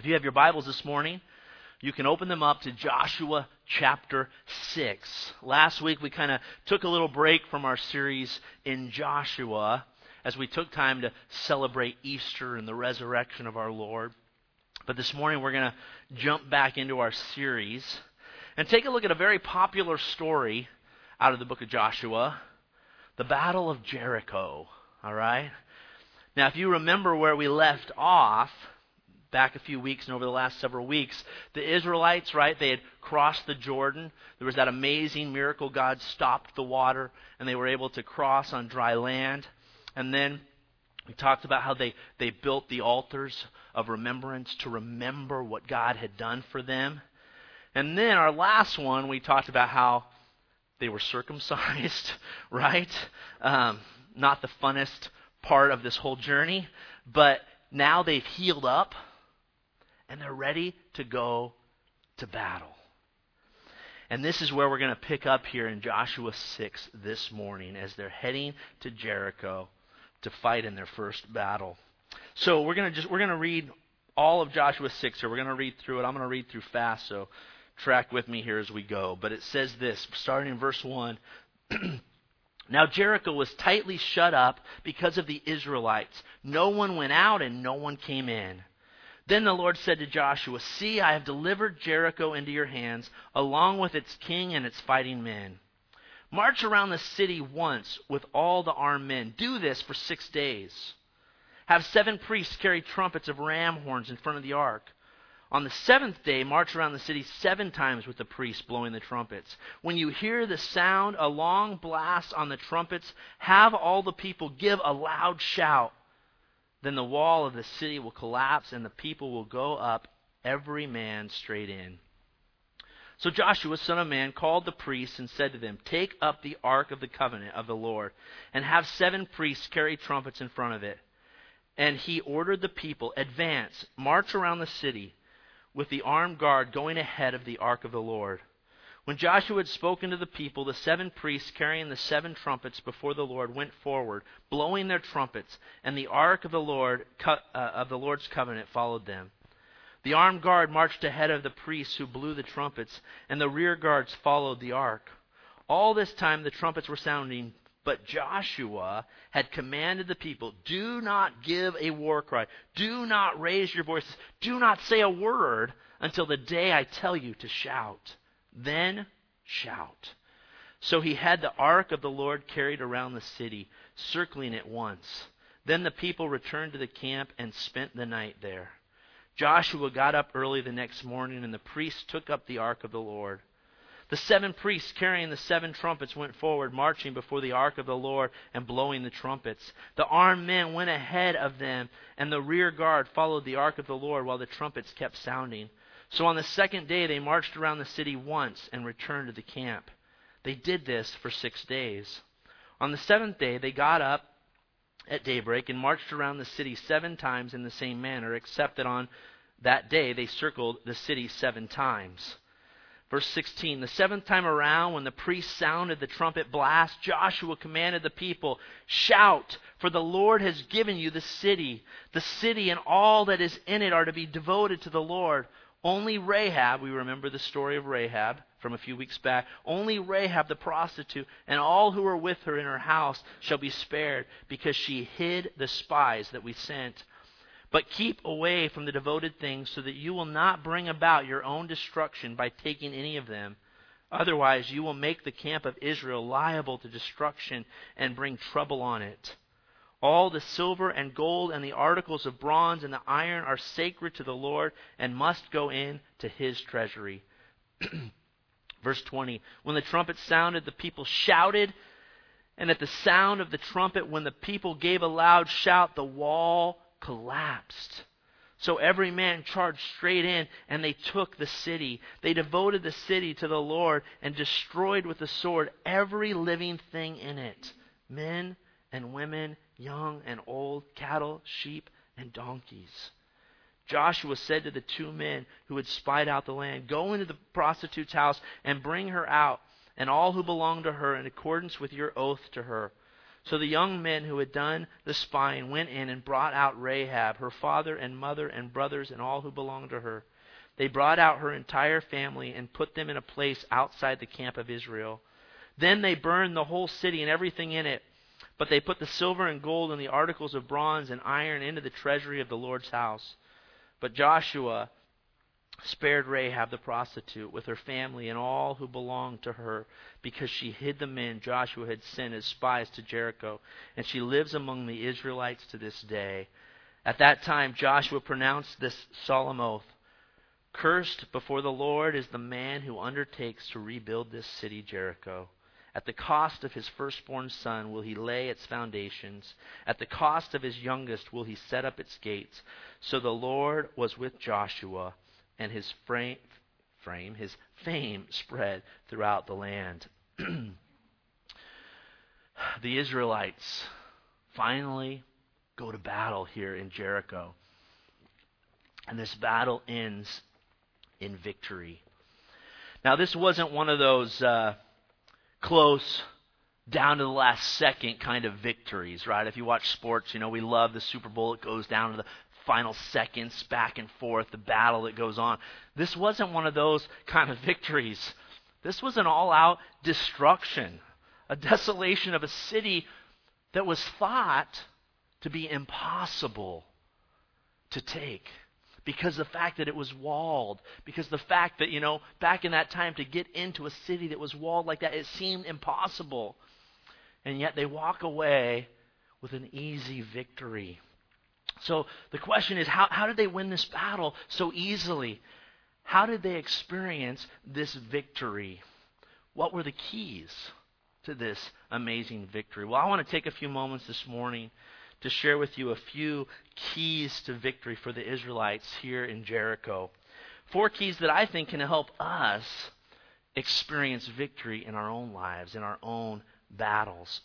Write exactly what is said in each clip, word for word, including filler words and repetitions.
If you have your Bibles this morning, you can open them up to Joshua chapter six. Last week we kind of took a little break from our series in Joshua as we took time to celebrate Easter and the resurrection of our Lord. But this morning we're going to jump back into our series and take a look at a very popular story out of the book of Joshua, the Battle of Jericho. All right? Now, if you remember where we left off back a few weeks and over the last several weeks, the Israelites, right, they had crossed the Jordan. There was that amazing miracle. God stopped the water, and they were able to cross on dry land. And then we talked about how they, they built the altars of remembrance to remember what God had done for them. And then our last one, we talked about how they were circumcised, right? Um, not the funnest part of this whole journey, but now they've healed up and they're ready to go to battle. And this is where we're going to pick up here in Joshua six this morning as they're heading to Jericho to fight in their first battle. So we're going to just we're going to read all of Joshua six here. We're going to read through it. I'm going to read through fast, so track with me here as we go. But it says this, starting in verse one. Now Jericho was tightly shut up because of the Israelites. No one went out and no one came in. Then the Lord said to Joshua, "See, I have delivered Jericho into your hands, along with its king and its fighting men. March around the city once with all the armed men. Do this for six days. Have seven priests carry trumpets of ram horns in front of the ark. On the seventh day, march around the city seven times with the priests blowing the trumpets. When you hear the sound, a long blast on the trumpets, have all the people give a loud shout. Then the wall of the city will collapse and the people will go up, every man straight in." So Joshua, son of man, called the priests and said to them, "Take up the ark of the covenant of the Lord and have seven priests carry trumpets in front of it." And he ordered the people, "Advance, march around the city, with the armed guard going ahead of the ark of the Lord." When Joshua had spoken to the people, the seven priests carrying the seven trumpets before the Lord went forward, blowing their trumpets, and the ark of the Lord uh, of the Lord's covenant followed them. The armed guard marched ahead of the priests who blew the trumpets, and the rear guards followed the ark. All this time the trumpets were sounding, but Joshua had commanded the people, "Do not give a war cry. Do not raise your voices. Do not say a word until the day I tell you to shout. Then shout." So he had the ark of the Lord carried around the city, circling it once. Then the people returned to the camp and spent the night there. Joshua got up early the next morning, and the priests took up the ark of the Lord. The seven priests carrying the seven trumpets went forward, marching before the ark of the Lord and blowing the trumpets. The armed men went ahead of them, and the rear guard followed the ark of the Lord while the trumpets kept sounding. So on the second day they marched around the city once and returned to the camp. They did this for six days. On the seventh day they got up at daybreak and marched around the city seven times in the same manner, except that on that day they circled the city seven times. Verse sixteen, the seventh time around, when the priest sounded the trumpet blast, Joshua commanded the people, "Shout, for the Lord has given you the city. The city and all that is in it are to be devoted to the Lord. Only Rahab," we remember the story of Rahab from a few weeks back, "only Rahab the prostitute and all who are with her in her house shall be spared, because she hid the spies that we sent. But keep away from the devoted things so that you will not bring about your own destruction by taking any of them. Otherwise you will make the camp of Israel liable to destruction and bring trouble on it. All the silver and gold and the articles of bronze and the iron are sacred to the Lord and must go in to his treasury." Verse twenty, when the trumpet sounded, the people shouted, and at the sound of the trumpet, when the people gave a loud shout, the wall collapsed. So every man charged straight in, and they took the city. They devoted the city to the Lord and destroyed with the sword every living thing in it, men and women, young and old, cattle, sheep, and donkeys. Joshua said to the two men who had spied out the land, "Go into the prostitute's house and bring her out, and all who belong to her, in accordance with your oath to her." So the young men who had done the spying went in and brought out Rahab, her father and mother and brothers and all who belonged to her. They brought out her entire family and put them in a place outside the camp of Israel. Then they burned the whole city and everything in it. But they put the silver and gold and the articles of bronze and iron into the treasury of the Lord's house. But Joshua spared Rahab the prostitute with her family and all who belonged to her, because she hid the men Joshua had sent as spies to Jericho, and she lives among the Israelites to this day. At that time Joshua pronounced this solemn oath: "Cursed before the Lord is the man who undertakes to rebuild this city Jericho. At the cost of his firstborn son will he lay its foundations. At the cost of his youngest will he set up its gates." So the Lord was with Joshua, and his frame, frame, his fame spread throughout the land. The Israelites finally go to battle here in Jericho. And this battle ends in victory. Now, this wasn't one of those uh, close, down to the last second kind of victories, right? If you watch sports, you know, we love the Super Bowl. It goes down to the final seconds, back and forth, the battle that goes on. This wasn't one of those kind of victories. This was an all-out destruction, a desolation of a city that was thought to be impossible to take, because the fact that it was walled, because the fact that, you know, back in that time to get into a city that was walled like that, it seemed impossible. And yet they walk away with an easy victory. So the question is, how, how did they win this battle so easily? How did they experience this victory? What were the keys to this amazing victory? Well, I want to take a few moments this morning to share with you a few keys to victory for the Israelites here in Jericho. Four keys that I think can help us experience victory in our own lives, in our own battles.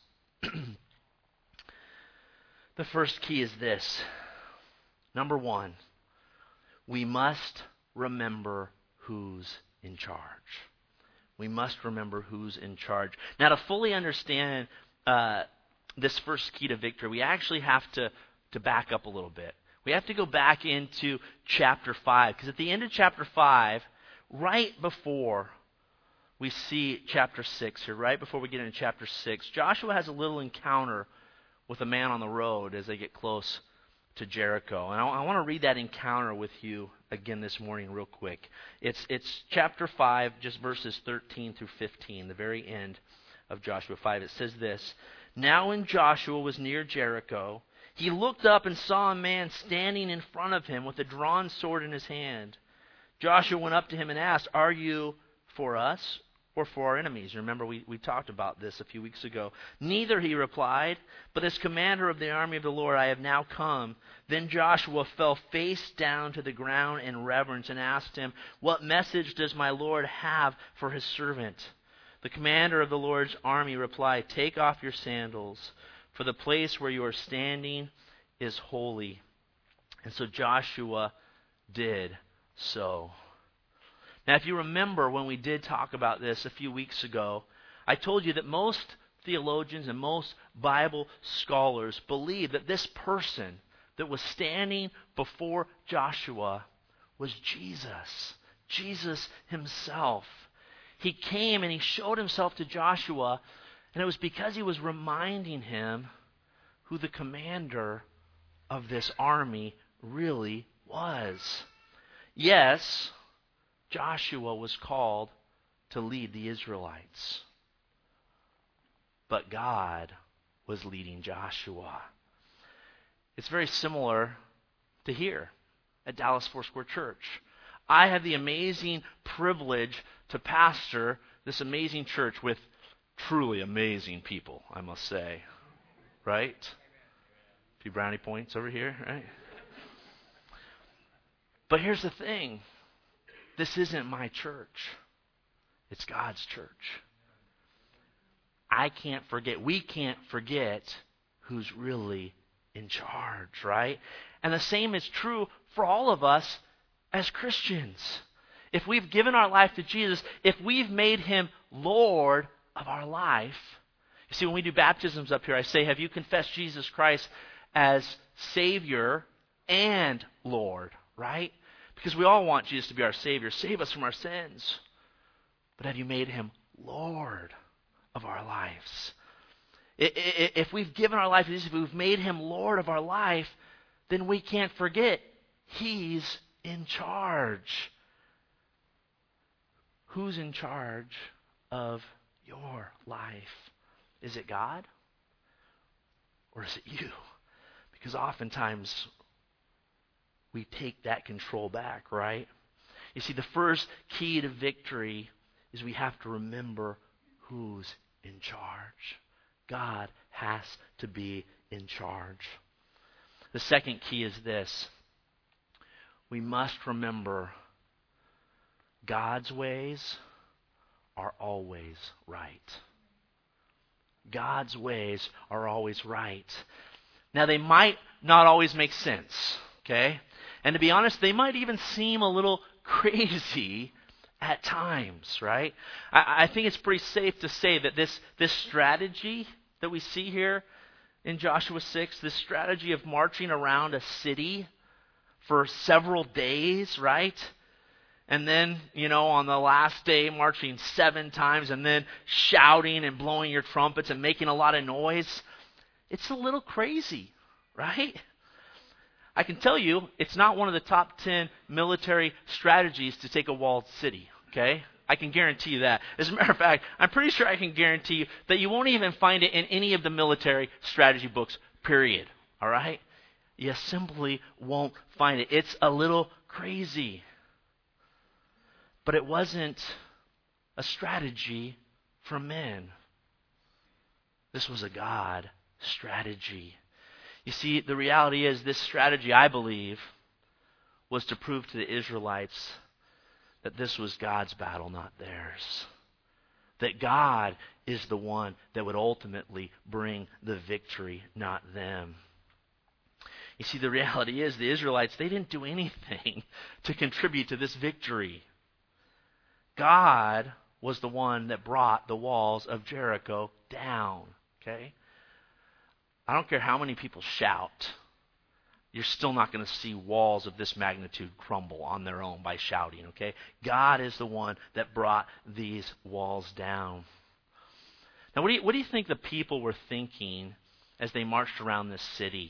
The first key is this. Number one, we must remember who's in charge. We must remember who's in charge. Now, to fully understand uh, this first key to victory, we actually have to, to back up a little bit. We have to go back into chapter five, because at the end of chapter five, right before we see chapter six here, right before we get into chapter six, Joshua has a little encounter with a man on the road as they get close to Jericho. And I, I want to read that encounter with you again this morning real quick. It's it's chapter five, just verses thirteen through fifteen, the very end of Joshua five. It says this: "Now when Joshua was near Jericho, he looked up and saw a man standing in front of him with a drawn sword in his hand. Joshua went up to him and asked, 'Are you for us or for our enemies?' Remember, we, we talked about this a few weeks ago. 'Neither,' he replied, 'but as commander of the army of the Lord I have now come.' Then Joshua fell face down to the ground in reverence and asked him, 'What message does my Lord have for his servant?' The commander of the Lord's army replied, 'Take off your sandals, for the place where you are standing is holy.' And so Joshua did so." Now, if you remember when we did talk about this a few weeks ago, I told you that most theologians and most Bible scholars believe that this person that was standing before Joshua was Jesus, Jesus himself. He came and he showed himself to Joshua, and it was because he was reminding him who the commander of this army really was. Yes, Joshua was called to lead the Israelites, but God was leading Joshua. It's very similar to here at Dallas Foursquare Church. I have the amazing privilege to pastor this amazing church with truly amazing people, I must say. Right? A few brownie points over here, right? But here's the thing. This isn't my church. It's God's church. I can't forget, we can't forget who's really in charge, right? And the same is true for all of us as Christians. If we've given our life to Jesus, if we've made him Lord of our life, You see, when we do baptisms up here, I say, have you confessed Jesus Christ as Savior and Lord, right? Because we all want Jesus to be our Savior, save us from our sins. But have you made him Lord of our lives? If we've given our life to Jesus, if we've made him Lord of our life, then we can't forget he's in charge. Who's in charge of your life? Is it God? Or is it you? Because oftentimes we take that control back, right? You see, the first key to victory is we have to remember who's in charge. God has to be in charge. The second key is this. We must remember God's ways are always right. God's ways are always right. Now, they might not always make sense, okay? And to be honest, they might even seem a little crazy at times, right? I, I think it's pretty safe to say that this, this strategy that we see here in Joshua six, this strategy of marching around a city for several days, right? And then, you know, on the last day, marching seven times and then shouting and blowing your trumpets and making a lot of noise. It's a little crazy, right? I can tell you, it's not one of the top ten military strategies to take a walled city, okay? I can guarantee you that. As a matter of fact, I'm pretty sure I can guarantee you that you won't even find it in any of the military strategy books, period, all right? You simply won't find it. It's a little crazy. But it wasn't a strategy for men. This was a God strategy. You see, the reality is this strategy, I believe, was to prove to the Israelites that this was God's battle, not theirs. That God is the one that would ultimately bring the victory, not them. You see, the reality is the Israelites, they didn't do anything to contribute to this victory. God was the one that brought the walls of Jericho down, okay? I don't care how many people shout, you're still not going to see walls of this magnitude crumble on their own by shouting, okay? God is the one that brought these walls down. Now, what do you, what do you think the people were thinking as they marched around this city?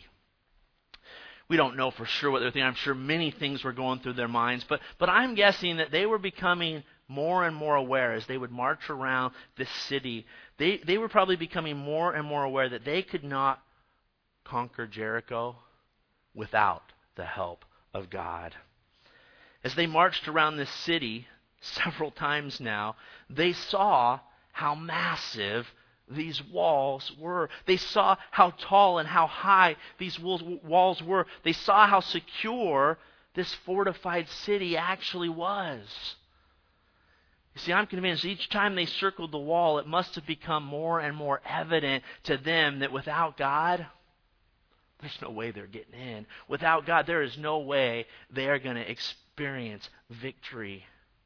We don't know for sure what they're thinking. I'm sure many things were going through their minds, but, but I'm guessing that they were becoming more and more aware as they would march around this city. They, they were probably becoming more and more aware that they could not conquer Jericho without the help of God. As they marched around this city several times now, they saw how massive these walls were. They saw how tall and how high these walls were. They saw how secure this fortified city actually was. You see, I'm convinced each time they circled the wall, it must have become more and more evident to them that without God, there's no way they're getting in. Without God, there is no way they are going to experience victory.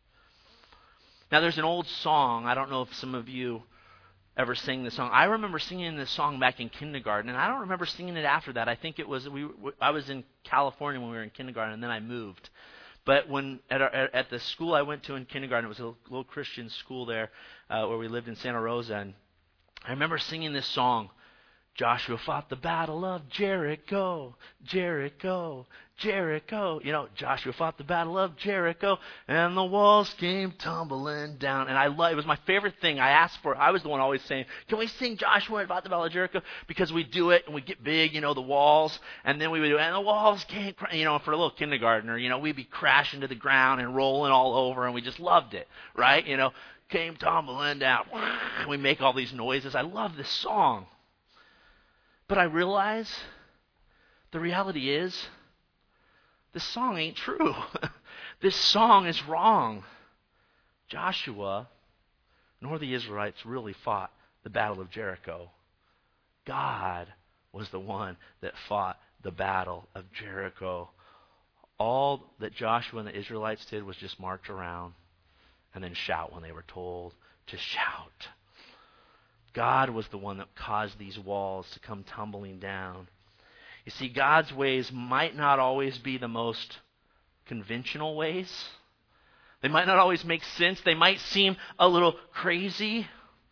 Now, there's an old song. I don't know if some of you ever sang this song. I remember singing this song back in kindergarten, and I don't remember singing it after that. I think it was we. I was in California when we were in kindergarten, and then I moved. But when at, our, at the school I went to in kindergarten, it was a little Christian school there uh, where we lived in Santa Rosa, and I remember singing this song. Joshua fought the battle of Jericho, Jericho, Jericho. You know, Joshua fought the battle of Jericho, and the walls came tumbling down. And I love, it was my favorite thing. I asked for, I was the one always saying, can we sing Joshua fought the battle of Jericho? Because we do it, and we get big, you know, the walls. And then we would do, and the walls came, you know, for a little kindergartner, you know, we'd be crashing to the ground and rolling all over, and we just loved it, right? You know, came tumbling down. We make all these noises. I love this song. But I realize the reality is this song ain't true. This song is wrong. Joshua nor the Israelites really fought the battle of Jericho. God was the one that fought the battle of Jericho. All that Joshua and the Israelites did was just march around and then shout when they were told to shout. God was the one that caused these walls to come tumbling down. You see, God's ways might not always be the most conventional ways. They might not always make sense. They might seem a little crazy.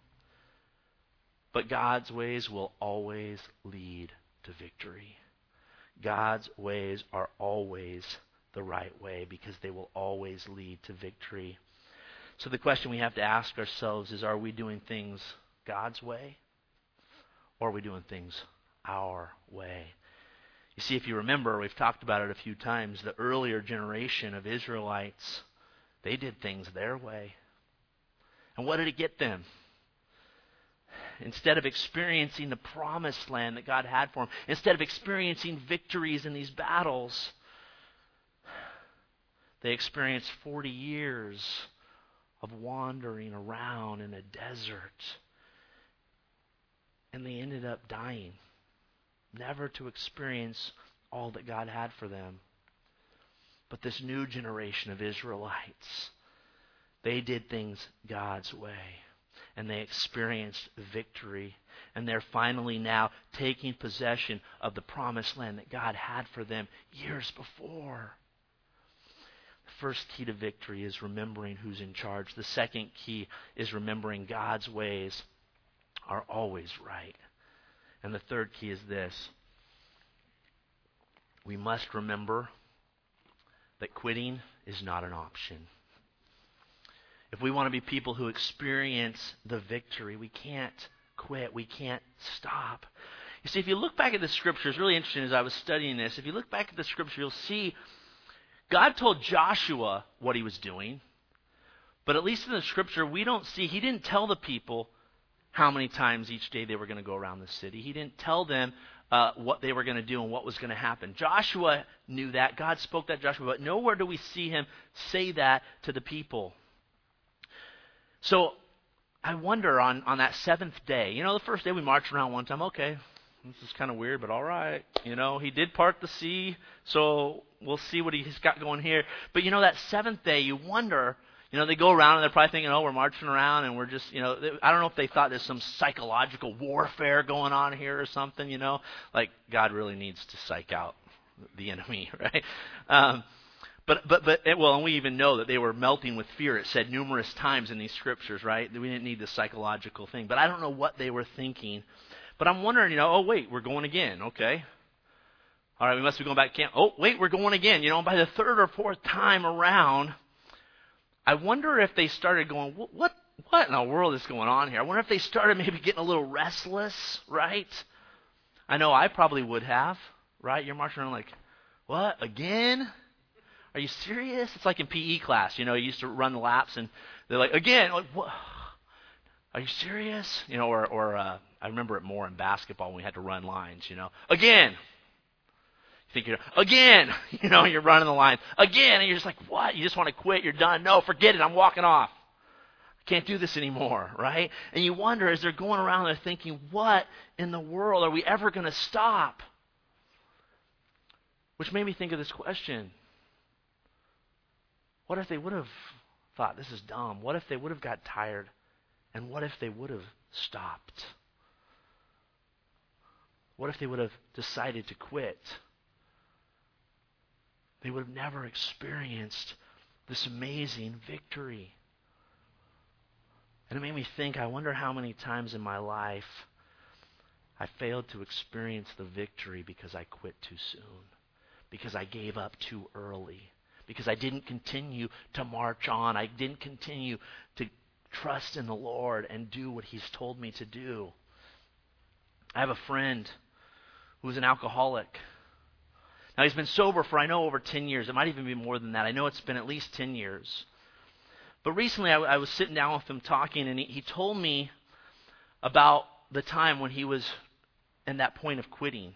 But God's ways will always lead to victory. God's ways are always the right way because they will always lead to victory. So the question we have to ask ourselves is, are we doing things God's way, or are we doing things our way? You see, if you remember, we've talked about it a few times, the earlier generation of Israelites, they did things their way. And what did it get them? Instead of experiencing the promised land that God had for them, instead of experiencing victories in these battles, they experienced forty years of wandering around in a desert. And they ended up dying, never to experience all that God had for them. But this new generation of Israelites, they did things God's way. And they experienced victory. And they're finally now taking possession of the promised land that God had for them years before. The first key to victory is remembering who's in charge. The second key is remembering God's ways are always right. And the third key is this. We must remember that quitting is not an option. If we want to be people who experience the victory, we can't quit. We can't stop. You see, if you look back at the Scripture, it's really interesting as I was studying this. If you look back at the Scripture, you'll see God told Joshua what he was doing. But at least in the Scripture, we don't see, he didn't tell the people how many times each day they were going to go around the city. He didn't tell them uh, what they were going to do and what was going to happen. Joshua knew that. God spoke that to Joshua, but nowhere do we see him say that to the people. So I wonder on, on that seventh day, you know, the first day we marched around one time, okay, this is kind of weird, but all right. You know, he did part the sea, so we'll see what he's got going here. But, you know, that seventh day, you wonder, you know, they go around and they're probably thinking, oh, we're marching around and we're just, you know, they, I don't know if they thought there's some psychological warfare going on here or something, you know, like God really needs to psych out the enemy, right? Um, But, but, but, well, and we even know that they were melting with fear. It said numerous times in these scriptures, right? That we didn't need the psychological thing. But I don't know what they were thinking. But I'm wondering, you know, oh, wait, we're going again. Okay. All right, we must be going back to camp. Oh, wait, we're going again. You know, by the third or fourth time around, I wonder if they started going, what, what, what in the world is going on here? I wonder if they started maybe getting a little restless, right? I know I probably would have, right? You're marching around like, what, again? Are you serious? It's like in P E class, you know, you used to run laps and they're like, again, like, what? Are you serious? You know, or, or uh, I remember it more in basketball when we had to run lines, you know, again. You think you're, again, you know, you're running the line, again, and you're just like, what? You just want to quit, you're done. No, forget it, I'm walking off. I can't do this anymore, right? And you wonder, as they're going around, they're thinking, what in the world? Are we ever going to stop? Which made me think of this question. What if they would have thought, this is dumb? What if they would have got tired? And what if they would have stopped? What if they would have decided to quit? They would have never experienced this amazing victory. And it made me think, I wonder how many times in my life I failed to experience the victory because I quit too soon, because I gave up too early. Because I didn't continue to march on. I didn't continue to trust in the Lord and do what He's told me to do. I have a friend who's an alcoholic. Now, he's been sober for, I know, over ten years. It might even be more than that. I know it's been at least ten years. But recently, I, I was sitting down with him talking, and he, he told me about the time when he was in that point of quitting.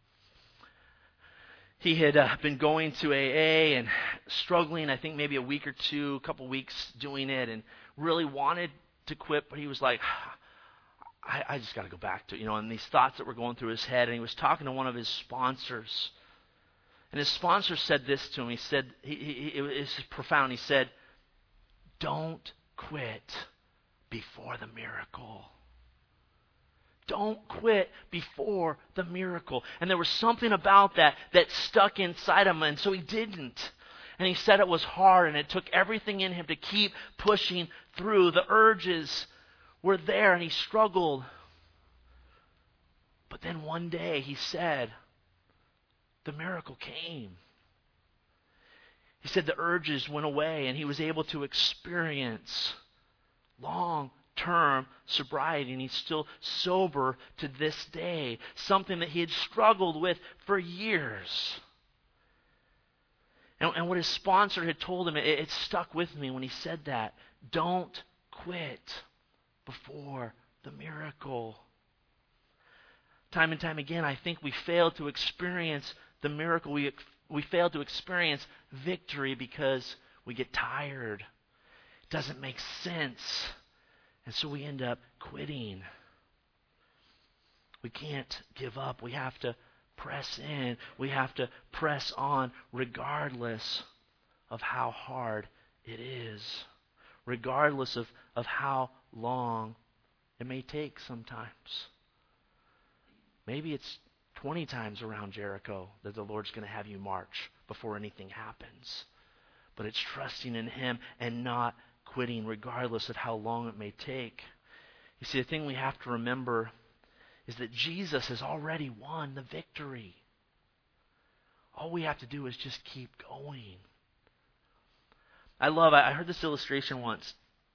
He had uh, been going to A A and struggling, I think maybe a week or two, a couple weeks doing it, and really wanted to quit, but he was like, I, I just got to go back to it, you know, and these thoughts that were going through his head, and he was talking to one of his sponsors, and his sponsor said this to him. He said, he, he, it was profound, he said, don't quit before the miracle. Don't quit before the miracle. And there was something about that that stuck inside him, and so he didn't. And he said it was hard, and it took everything in him to keep pushing through. The urges were there, and he struggled. But then one day he said, the miracle came. He said the urges went away, and he was able to experience long-term sobriety, and he's still sober to this day, something that he had struggled with for years. And, and what his sponsor had told him, it, it stuck with me when he said that. Don't quit before the miracle. Time and time again, I think we fail to experience the miracle. We, we fail to experience victory because we get tired. It doesn't make sense. And so we end up quitting. We can't give up. We have to press in. We have to press on regardless of how hard it is. Regardless of, of how long it may take sometimes. Maybe it's twenty times around Jericho that the Lord's going to have you march before anything happens. But it's trusting in Him and not quitting regardless of how long it may take. You see, the thing we have to remember is that Jesus has already won the victory. All we have to do is just keep going. I love, I heard this illustration once.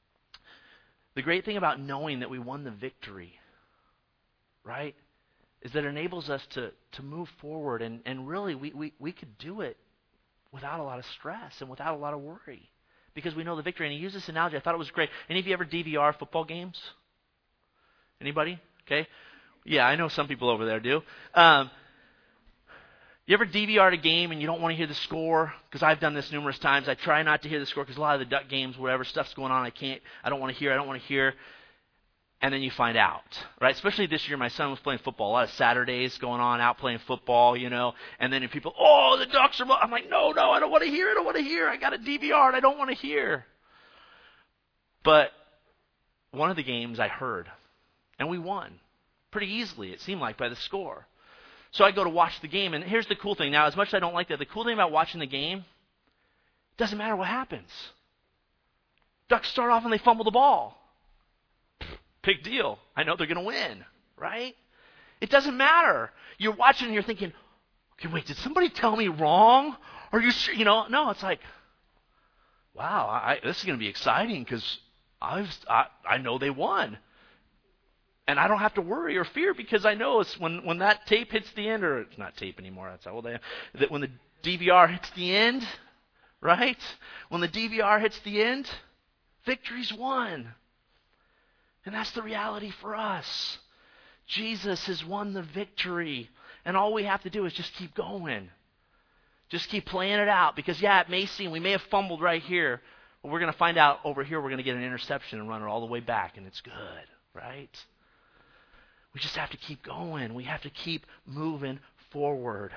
The great thing about knowing that we won the victory, right, is that it enables us to, to move forward, and, and really we, we, we could do it without a lot of stress and without a lot of worry because we know the victory. And he used this analogy. I thought it was great. Any of you ever D V R football games? Anybody? Okay. Yeah, I know some people over there do. Um, you ever D V R'd a game and you don't want to hear the score? Because I've done this numerous times. I try not to hear the score because a lot of the duck games, whatever stuff's going on, I can't, I don't want to hear, I don't want to hear. And then you find out, right? Especially this year, my son was playing football. A lot of Saturdays going on, out playing football, you know. And then if people, oh, the Ducks are, I'm like, no, no, I don't want to hear, I don't want to hear. I got a D V R and I don't want to hear. But one of the games I heard, and we won pretty easily, it seemed like, by the score. So I go to watch the game, and here's the cool thing. Now, as much as I don't like that, the cool thing about watching the game, it doesn't matter what happens. Ducks start off and they fumble the ball. Big deal. I know they're going to win, right? It doesn't matter. You're watching and you're thinking, okay, wait, did somebody tell me wrong? Are you sure? You know, no, it's like, wow, I, this is going to be exciting because I, I know they won. And I don't have to worry or fear because I know it's when, when that tape hits the end, or it's not tape anymore, that's how old I am, that when the D V R hits the end, right? When the D V R hits the end, victory's won. And that's the reality for us. Jesus has won the victory. And all we have to do is just keep going. Just keep playing it out. Because, yeah, it may seem, we may have fumbled right here. But we're going to find out over here we're going to get an interception and run it all the way back. And it's good, right? We just have to keep going. We have to keep moving forward.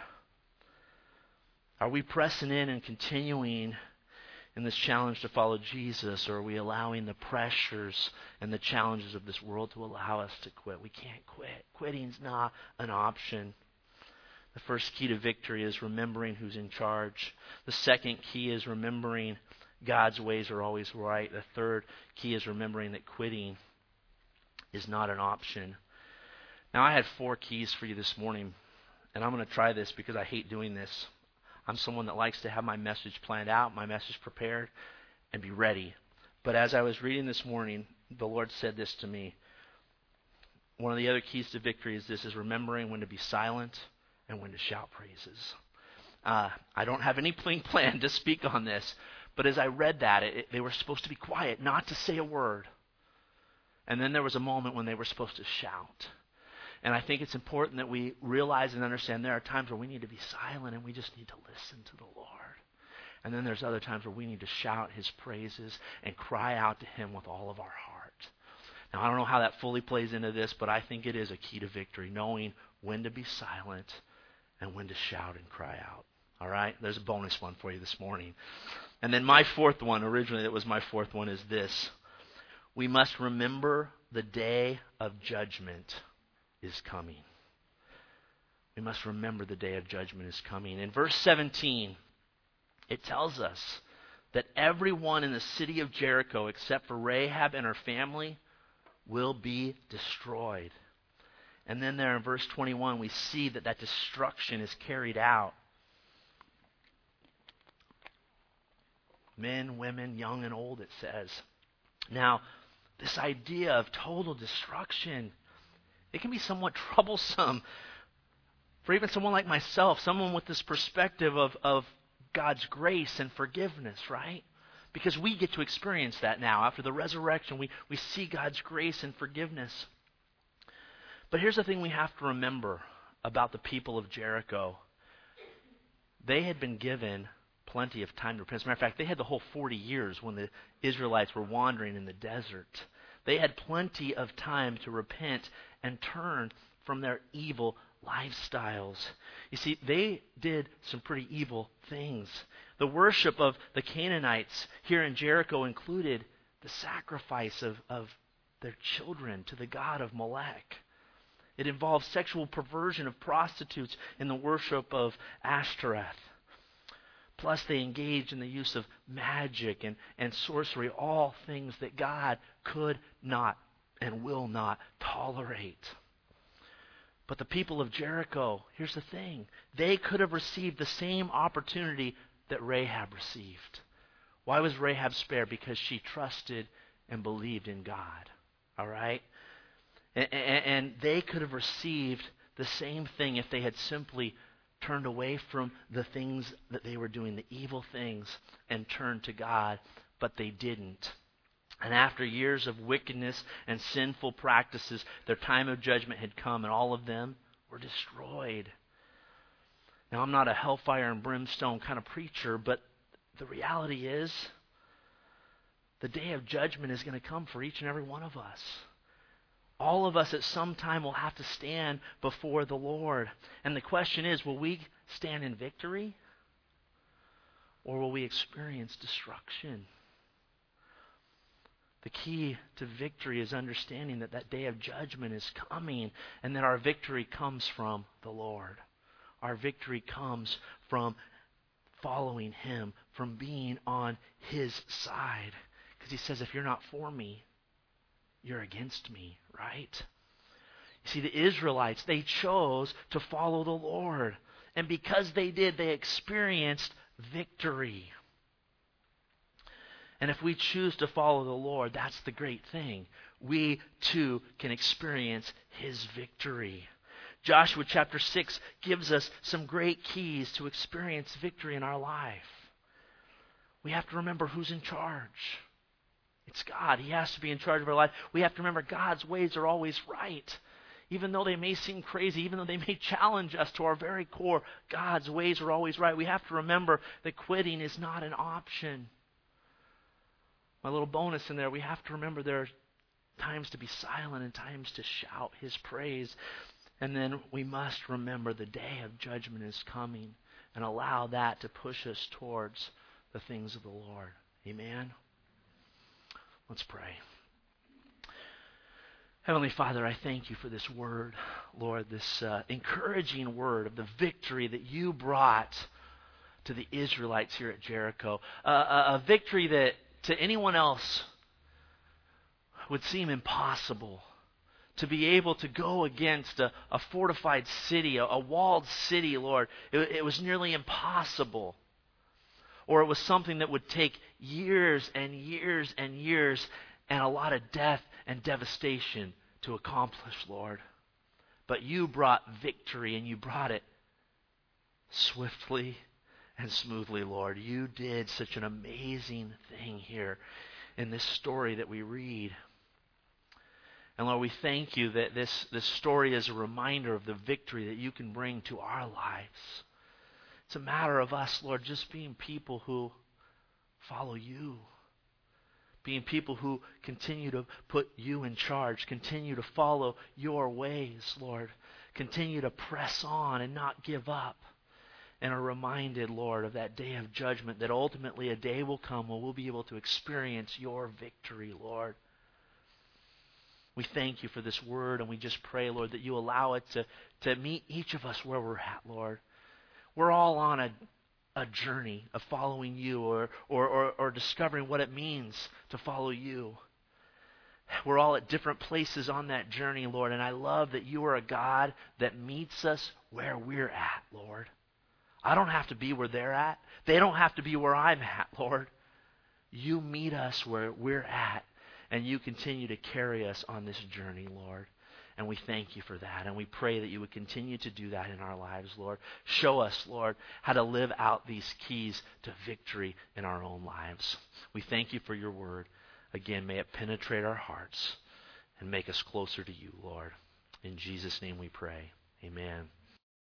Are we pressing in and continuing in this challenge to follow Jesus, or are we allowing the pressures and the challenges of this world to allow us to quit? We can't quit. Quitting's not an option. The first key to victory is remembering who's in charge. The second key is remembering God's ways are always right. The third key is remembering that quitting is not an option. Now, I had four keys for you this morning, and I'm going to try this because I hate doing this. I'm someone that likes to have my message planned out, my message prepared, and be ready. But as I was reading this morning, the Lord said this to me. One of the other keys to victory is this, is remembering when to be silent and when to shout praises. Uh, I don't have anything planned to speak on this, but as I read that, it, it, they were supposed to be quiet, not to say a word. And then there was a moment when they were supposed to shout. And I think it's important that we realize and understand there are times where we need to be silent and we just need to listen to the Lord. And then there's other times where we need to shout His praises and cry out to Him with all of our heart. Now, I don't know how that fully plays into this, but I think it is a key to victory, knowing when to be silent and when to shout and cry out. All right? There's a bonus one for you this morning. And then my fourth one, originally that was my fourth one, is this. We must remember the day of judgment is coming. We must remember the day of judgment is coming. In verse seventeen, it tells us that everyone in the city of Jericho, except for Rahab and her family, will be destroyed. And then there in verse twenty-one, we see that that destruction is carried out. Men, women, young and old, it says. Now, this idea of total destruction, it can be somewhat troublesome for even someone like myself, someone with this perspective of, of God's grace and forgiveness, right? Because we get to experience that now. After the resurrection, we, we see God's grace and forgiveness. But here's the thing we have to remember about the people of Jericho. They had been given plenty of time to repent. As a matter of fact, they had the whole forty years when the Israelites were wandering in the desert. They had plenty of time to repent and turn from their evil lifestyles. You see, they did some pretty evil things. The worship of the Canaanites here in Jericho included the sacrifice of, of their children to the god of Molech. It involved sexual perversion of prostitutes in the worship of Ashtoreth. Plus, they engaged in the use of magic and, and sorcery, all things that God could not and will not tolerate. But the people of Jericho, here's the thing, they could have received the same opportunity that Rahab received. Why was Rahab spared? Because she trusted and believed in God. All right? And, and, and they could have received the same thing if they had simply turned away from the things that they were doing, the evil things, and turned to God, but they didn't. And after years of wickedness and sinful practices, their time of judgment had come, and all of them were destroyed. Now, I'm not a hellfire and brimstone kind of preacher, but the reality is the day of judgment is going to come for each and every one of us. All of us at some time will have to stand before the Lord. And the question is, will we stand in victory, or will we experience destruction? The key to victory is understanding that that day of judgment is coming, and that our victory comes from the Lord. Our victory comes from following Him, from being on His side. Because He says, if you're not for me, you're against me, right? You see, the Israelites, they chose to follow the Lord. And because they did, they experienced victory. And if we choose to follow the Lord, that's the great thing. We, too, can experience His victory. Joshua chapter six gives us some great keys to experience victory in our life. We have to remember who's in charge. It's God. He has to be in charge of our life. We have to remember God's ways are always right. Even though they may seem crazy, even though they may challenge us to our very core, God's ways are always right. We have to remember that quitting is not an option. My little bonus in there, we have to remember there are times to be silent and times to shout His praise. And then we must remember the day of judgment is coming and allow that to push us towards the things of the Lord. Amen? Let's pray. Heavenly Father, I thank You for this word, Lord, this uh, encouraging word of the victory that You brought to the Israelites here at Jericho. Uh, a, a victory that to anyone else would seem impossible. To be able to go against a, a fortified city, a, a walled city, Lord, it, it was nearly impossible. Or it was something that would take years and years and years and a lot of death and devastation to accomplish, Lord. But You brought victory, and You brought it swiftly and smoothly, Lord. You did such an amazing thing here in this story that we read. And Lord, we thank You that this, this story is a reminder of the victory that You can bring to our lives. It's a matter of us, Lord, just being people who follow You. Being people who continue to put You in charge, continue to follow Your ways, Lord. Continue to press on and not give up. And are reminded, Lord, of that day of judgment, that ultimately a day will come when we'll be able to experience Your victory, Lord. We thank you for this word, and we just pray, Lord, that you allow it to, to meet each of us where we're at, Lord. We're all on a, a journey of following you or, or, or, or discovering what it means to follow you. We're all at different places on that journey, Lord, and I love that you are a God that meets us where we're at, Lord. I don't have to be where they're at. They don't have to be where I'm at, Lord. You meet us where we're at, and you continue to carry us on this journey, Lord. And we thank you for that, and we pray that you would continue to do that in our lives, Lord. Show us, Lord, how to live out these keys to victory in our own lives. We thank you for your word. Again, may it penetrate our hearts and make us closer to you, Lord. In Jesus' name we pray. Amen.